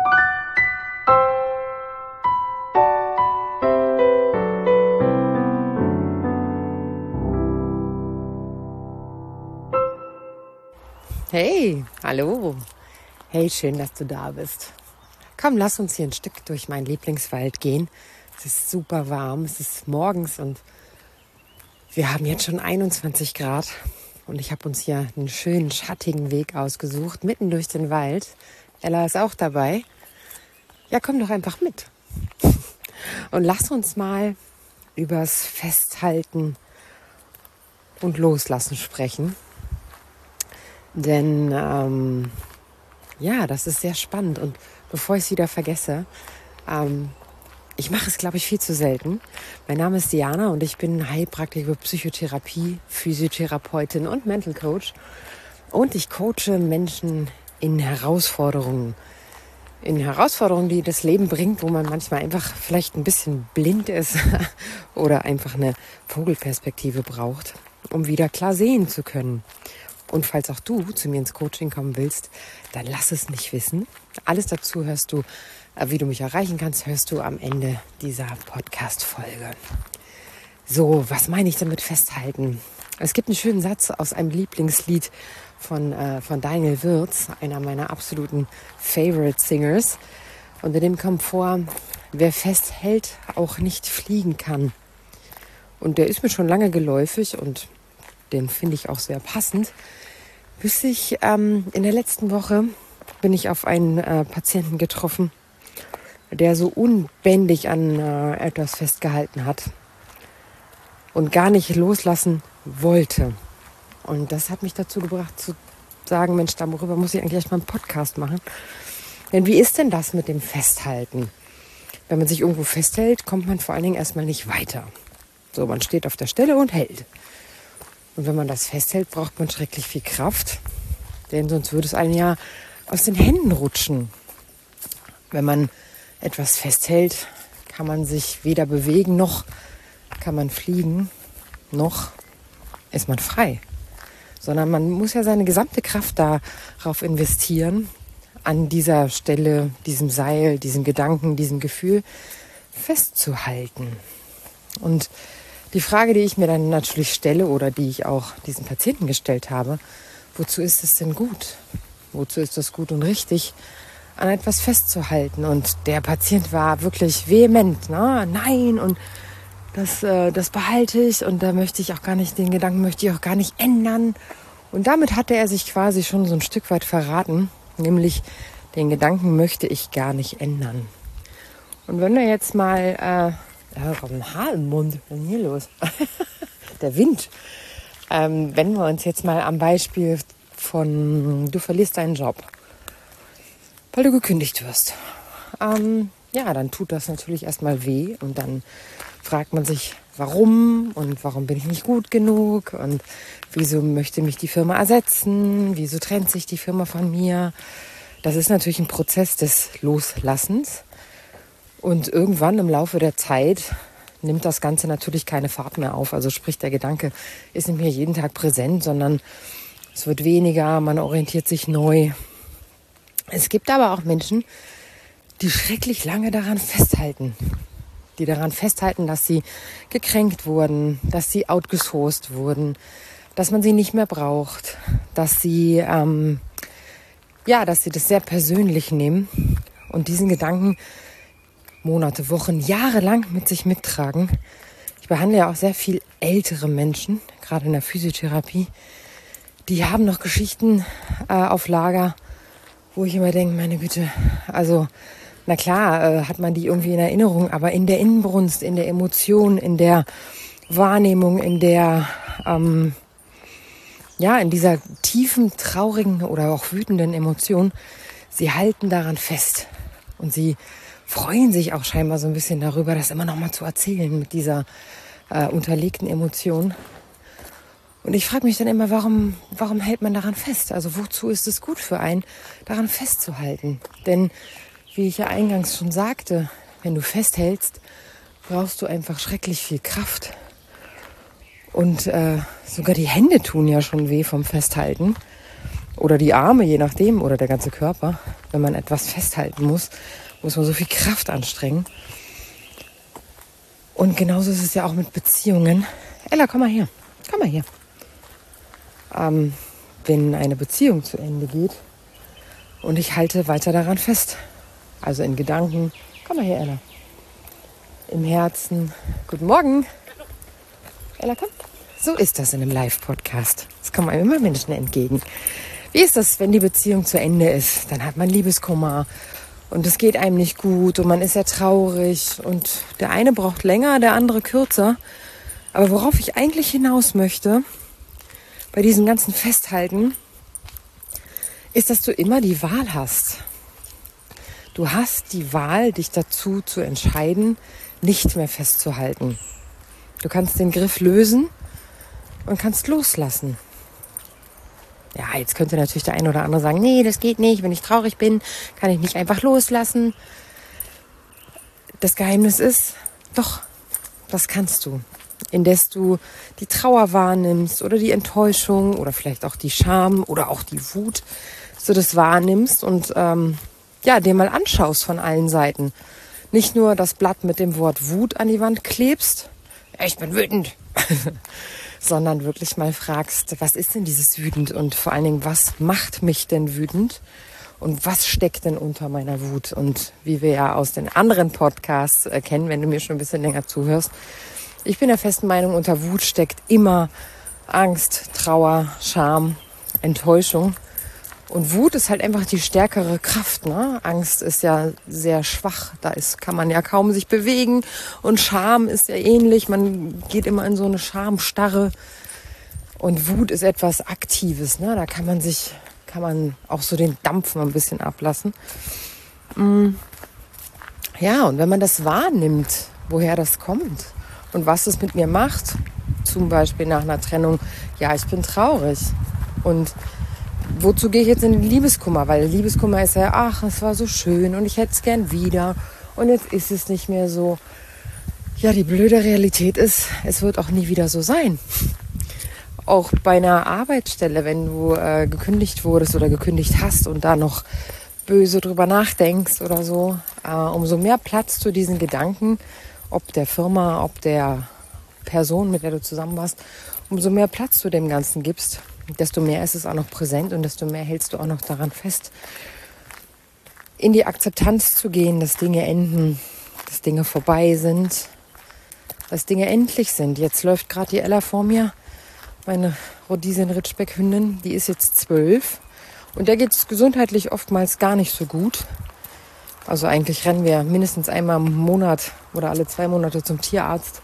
Hey, hallo. Hey, schön, dass du da bist. Komm, lass uns hier ein Stück durch meinen Lieblingswald gehen. Es ist super warm, es ist morgens und wir haben jetzt schon 21 Grad. Und ich habe uns hier einen schönen, schattigen Weg ausgesucht, mitten durch den Wald. Ella ist auch dabei. Ja, komm doch einfach mit. Und lass uns mal übers Festhalten und Loslassen sprechen. Denn das ist sehr spannend. Und bevor ich es wieder vergesse, ich mache es, glaube ich, viel zu selten. Mein Name ist Diana und ich bin Heilpraktikerin für Psychotherapie, Physiotherapeutin und Mental Coach. Und ich coache Menschen in Herausforderungen. In Herausforderungen, die das Leben bringt, wo man manchmal einfach vielleicht ein bisschen blind ist oder einfach eine Vogelperspektive braucht, um wieder klar sehen zu können. Und falls auch du zu mir ins Coaching kommen willst, dann lass es mich wissen. Alles dazu hörst du, wie du mich erreichen kannst, hörst du am Ende dieser Podcast-Folge. So, was meine ich damit festhalten? Es gibt einen schönen Satz aus einem Lieblingslied von Daniel Würz, einer meiner absoluten Favorite Singers. Und in dem kommt vor, wer festhält, auch nicht fliegen kann. Und der ist mir schon lange geläufig und den finde ich auch sehr passend. Bis ich in der letzten Woche bin ich auf einen Patienten getroffen, der so unbändig an etwas festgehalten hat und gar nicht loslassen wollte. Und das hat mich dazu gebracht zu sagen, Mensch, darüber muss ich eigentlich erst mal einen Podcast machen. Denn wie ist denn das mit dem Festhalten? Wenn man sich irgendwo festhält, kommt man vor allen Dingen erstmal nicht weiter. So, man steht auf der Stelle und hält. Und wenn man das festhält, braucht man schrecklich viel Kraft, denn sonst würde es einem ja aus den Händen rutschen. Wenn man etwas festhält, kann man sich weder bewegen, noch kann man fliegen, noch ist man frei. Sondern man muss ja seine gesamte Kraft darauf investieren, an dieser Stelle, diesem Seil, diesem Gedanken, diesem Gefühl festzuhalten. Und die Frage, die ich mir dann natürlich stelle oder die ich auch diesen Patienten gestellt habe, wozu ist es denn gut? Wozu ist es gut und richtig, an etwas festzuhalten? Und der Patient war wirklich vehement, ne? Nein, und das behalte ich und da möchte ich auch gar nicht, den Gedanken möchte ich auch gar nicht ändern. Und damit hatte er sich quasi schon so ein Stück weit verraten, nämlich den Gedanken möchte ich gar nicht ändern. Und wenn wir jetzt mal ich habe ein Haar im Mund. Was ist denn hier los? Der Wind. Wenn wir uns jetzt mal am Beispiel von, du verlierst deinen Job, weil du gekündigt wirst. Dann tut das natürlich erstmal weh und dann fragt man sich, warum und warum bin ich nicht gut genug und wieso möchte mich die Firma ersetzen, wieso trennt sich die Firma von mir. Das ist natürlich ein Prozess des Loslassens. Und irgendwann im Laufe der Zeit nimmt das Ganze natürlich keine Fahrt mehr auf. Also sprich, der Gedanke ist nicht mehr jeden Tag präsent, sondern es wird weniger, man orientiert sich neu. Es gibt aber auch Menschen, die schrecklich lange daran festhalten. Die daran festhalten, dass sie gekränkt wurden, dass sie outgesourced wurden, dass man sie nicht mehr braucht, dass sie das sehr persönlich nehmen und diesen Gedanken Monate, Wochen, Jahre lang mit sich mittragen. Ich behandle ja auch sehr viel ältere Menschen, gerade in der Physiotherapie. Die haben noch Geschichten auf Lager, wo ich immer denke, meine Güte, also na klar hat man die irgendwie in Erinnerung, aber in der Inbrunst, in der Emotion, in der Wahrnehmung, in der in dieser tiefen, traurigen oder auch wütenden Emotion, sie halten daran fest und sie freuen sich auch scheinbar so ein bisschen darüber, das immer noch mal zu erzählen mit dieser unterlegten Emotion. Und ich frage mich dann immer, warum hält man daran fest? Also wozu ist es gut für einen, daran festzuhalten? Denn wie ich ja eingangs schon sagte, wenn du festhältst, brauchst du einfach schrecklich viel Kraft. Und sogar die Hände tun ja schon weh vom Festhalten. oder die Arme, je nachdem, oder der ganze Körper. Wenn man etwas festhalten muss, muss man so viel Kraft anstrengen. Und genauso ist es ja auch mit Beziehungen. Ella, komm mal her. Komm mal her. Wenn eine Beziehung zu Ende geht und ich halte weiter daran fest. Also in Gedanken. Komm mal her, Ella. Im Herzen. Guten Morgen. Ella, komm. So ist das in einem Live-Podcast. Es kommen einem immer Menschen entgegen. Wie ist das, wenn die Beziehung zu Ende ist? Dann hat man Liebeskummer und es geht einem nicht gut und man ist sehr traurig und der eine braucht länger, der andere kürzer. Aber worauf ich eigentlich hinaus möchte, bei diesem ganzen Festhalten, ist, dass du immer die Wahl hast. Du hast die Wahl, dich dazu zu entscheiden, nicht mehr festzuhalten. Du kannst den Griff lösen und kannst loslassen. Ja, jetzt könnte natürlich der eine oder andere sagen, nee, das geht nicht. Wenn ich traurig bin, kann ich nicht einfach loslassen. Das Geheimnis ist, doch, das kannst du. Indes du die Trauer wahrnimmst oder die Enttäuschung oder vielleicht auch die Scham oder auch die Wut, dass du das wahrnimmst und dir mal anschaust von allen Seiten. Nicht nur das Blatt mit dem Wort Wut an die Wand klebst, ich bin wütend, sondern wirklich mal fragst, was ist denn dieses wütend und vor allen Dingen, was macht mich denn wütend und was steckt denn unter meiner Wut? Und wie wir ja aus den anderen Podcasts kennen, wenn du mir schon ein bisschen länger zuhörst, ich bin der festen Meinung, unter Wut steckt immer Angst, Trauer, Scham, Enttäuschung. Und Wut ist halt einfach die stärkere Kraft, ne? Angst ist ja sehr schwach, kann man ja kaum sich bewegen. Und Scham ist ja ähnlich, man geht immer in so eine Schamstarre. Und Wut ist etwas Aktives, ne? Da kann man auch so den Dampf mal ein bisschen ablassen. Ja, und wenn man das wahrnimmt, woher das kommt und was es mit mir macht, zum Beispiel nach einer Trennung, ja, ich bin traurig. Und wozu gehe ich jetzt in den Liebeskummer? Weil Liebeskummer ist ja, ach, es war so schön und ich hätte es gern wieder und jetzt ist es nicht mehr so. Ja, die blöde Realität ist, es wird auch nie wieder so sein. Auch bei einer Arbeitsstelle, wenn du gekündigt wurdest oder gekündigt hast und da noch böse drüber nachdenkst oder so, umso mehr Platz zu diesen Gedanken, ob der Firma, ob der Person, mit der du zusammen warst, umso mehr Platz du dem Ganzen gibst, desto mehr ist es auch noch präsent und desto mehr hältst du auch noch daran fest, in die Akzeptanz zu gehen, dass Dinge enden, dass Dinge vorbei sind, dass Dinge endlich sind. Jetzt läuft gerade die Ella vor mir, meine Rhodesien-Ritschbeck-Hündin, die ist jetzt 12 und der geht es gesundheitlich oftmals gar nicht so gut. Also eigentlich rennen wir mindestens einmal im Monat oder alle 2 Monate zum Tierarzt.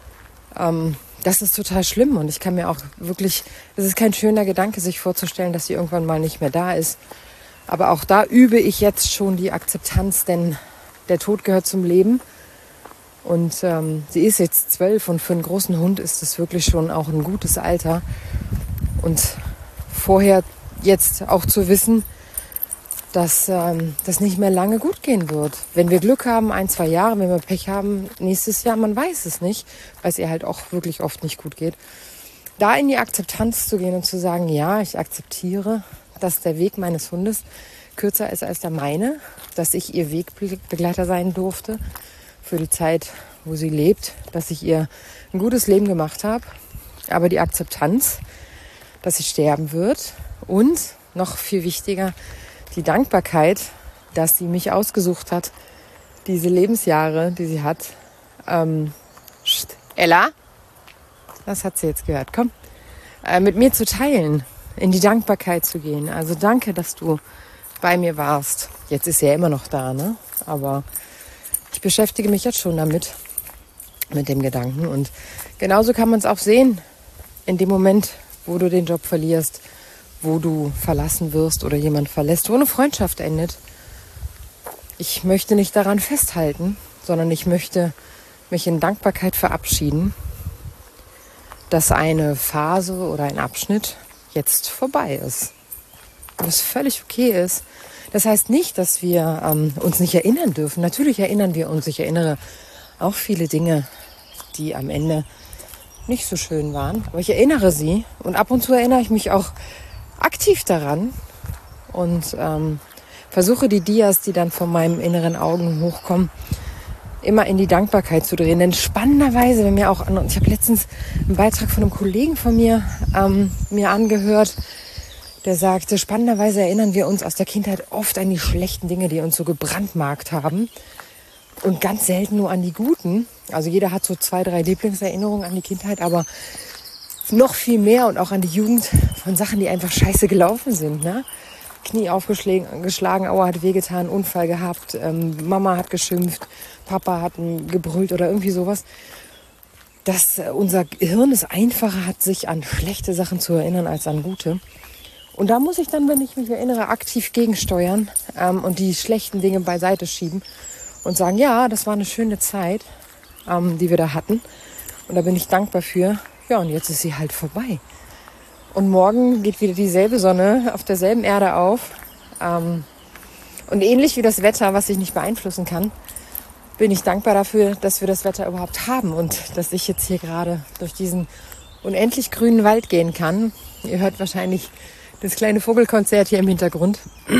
Das ist total schlimm und ich kann mir auch wirklich, es ist kein schöner Gedanke, sich vorzustellen, dass sie irgendwann mal nicht mehr da ist. Aber auch da übe ich jetzt schon die Akzeptanz, denn der Tod gehört zum Leben. Und sie ist jetzt 12 und für einen großen Hund ist es wirklich schon auch ein gutes Alter. Und vorher jetzt auch zu wissen, dass das nicht mehr lange gut gehen wird. Wenn wir Glück haben, 1, 2 Jahre, wenn wir Pech haben, nächstes Jahr, man weiß es nicht, weil es ihr halt auch wirklich oft nicht gut geht. Da in die Akzeptanz zu gehen und zu sagen, ja, ich akzeptiere, dass der Weg meines Hundes kürzer ist als der meine, dass ich ihr Wegbegleiter sein durfte für die Zeit, wo sie lebt, dass ich ihr ein gutes Leben gemacht habe, aber die Akzeptanz, dass sie sterben wird und noch viel wichtiger, die Dankbarkeit, dass sie mich ausgesucht hat, diese Lebensjahre, die sie hat. Ella, das hat sie jetzt gehört. Komm, mit mir zu teilen, in die Dankbarkeit zu gehen. Also danke, dass du bei mir warst. Jetzt ist sie ja immer noch da, ne? Aber ich beschäftige mich jetzt schon damit, mit dem Gedanken. Und genauso kann man es auch sehen, in dem Moment, wo du den Job verlierst, wo du verlassen wirst oder jemand verlässt, wo eine Freundschaft endet. Ich möchte nicht daran festhalten, sondern ich möchte mich in Dankbarkeit verabschieden, dass eine Phase oder ein Abschnitt jetzt vorbei ist. Was völlig okay ist. Das heißt nicht, dass wir uns nicht erinnern dürfen. Natürlich erinnern wir uns. Ich erinnere auch viele Dinge, die am Ende nicht so schön waren. Aber ich erinnere sie und ab und zu erinnere ich mich auch aktiv daran und versuche die Dias, die dann von meinem inneren Augen hochkommen, immer in die Dankbarkeit zu drehen. Denn spannenderweise, wenn mir auch ich habe letztens einen Beitrag von einem Kollegen von mir mir angehört, der sagte, spannenderweise erinnern wir uns aus der Kindheit oft an die schlechten Dinge, die uns so gebrandmarkt haben und ganz selten nur an die guten. Also jeder hat so 2, 3 Lieblingserinnerungen an die Kindheit, aber noch viel mehr und auch an die Jugend von Sachen, die einfach scheiße gelaufen sind, ne? Knie aufgeschlagen, Aua hat wehgetan, Unfall gehabt, Mama hat geschimpft, Papa hat gebrüllt oder irgendwie sowas. Dass unser Hirn es einfacher hat, sich an schlechte Sachen zu erinnern als an gute. Und da muss ich dann, wenn ich mich erinnere, aktiv gegensteuern und die schlechten Dinge beiseite schieben und sagen, ja, das war eine schöne Zeit, die wir da hatten. Und da bin ich dankbar für. Ja, und jetzt ist sie halt vorbei. Und morgen geht wieder dieselbe Sonne auf derselben Erde auf. Und ähnlich wie das Wetter, was ich nicht beeinflussen kann, bin ich dankbar dafür, dass wir das Wetter überhaupt haben und dass ich jetzt hier gerade durch diesen unendlich grünen Wald gehen kann. Ihr hört wahrscheinlich das kleine Vogelkonzert hier im Hintergrund.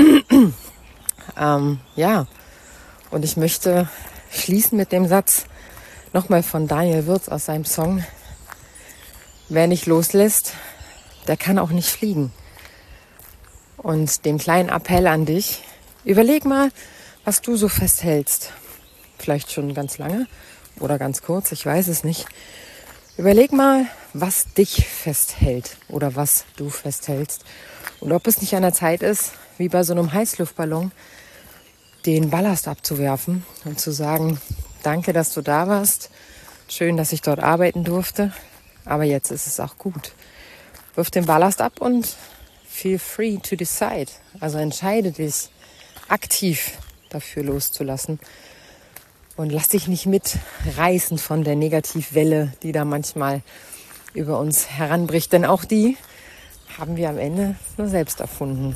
Ja, und ich möchte schließen mit dem Satz nochmal von Daniel Würz aus seinem Song: Wer nicht loslässt, der kann auch nicht fliegen. Und dem kleinen Appell an dich: Überleg mal, was du so festhältst. Vielleicht schon ganz lange oder ganz kurz, ich weiß es nicht. Überleg mal, was dich festhält oder was du festhältst. Und ob es nicht an der Zeit ist, wie bei so einem Heißluftballon, den Ballast abzuwerfen und zu sagen, danke, dass du da warst. Schön, dass ich dort arbeiten durfte. Aber jetzt ist es auch gut. Wirf den Ballast ab und feel free to decide. Also entscheide dich, aktiv dafür loszulassen. Und lass dich nicht mitreißen von der Negativwelle, die da manchmal über uns heranbricht. Denn auch die haben wir am Ende nur selbst erfunden.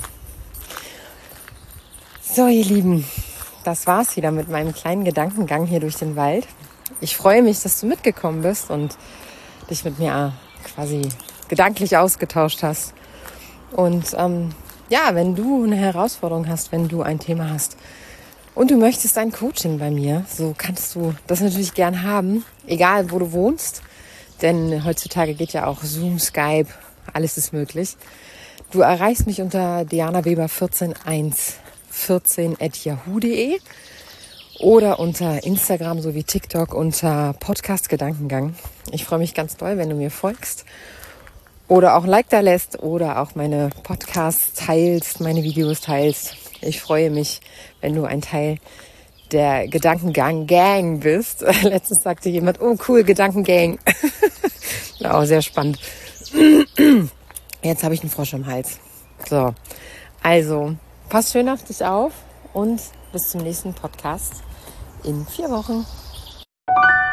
So, ihr Lieben, das war's wieder mit meinem kleinen Gedankengang hier durch den Wald. Ich freue mich, dass du mitgekommen bist und dich mit mir quasi gedanklich ausgetauscht hast. Und ja, wenn du eine Herausforderung hast, wenn du ein Thema hast und du möchtest ein Coaching bei mir, so kannst du das natürlich gern haben, egal wo du wohnst. Denn heutzutage geht ja auch Zoom, Skype, alles ist möglich. Du erreichst mich unter dianaweber14114@yahoo.de oder unter Instagram sowie TikTok unter Podcast Gedankengang. Ich freue mich ganz doll, wenn du mir folgst oder auch ein Like da lässt oder auch meine Podcasts teilst, meine Videos teilst. Ich freue mich, wenn du ein Teil der Gedankengang-Gang bist. Letztens sagte jemand, oh cool, Gedankengang. Oh, sehr spannend. Jetzt habe ich einen Frosch im Hals. So, also pass schön auf dich auf und bis zum nächsten Podcast in 4 Wochen.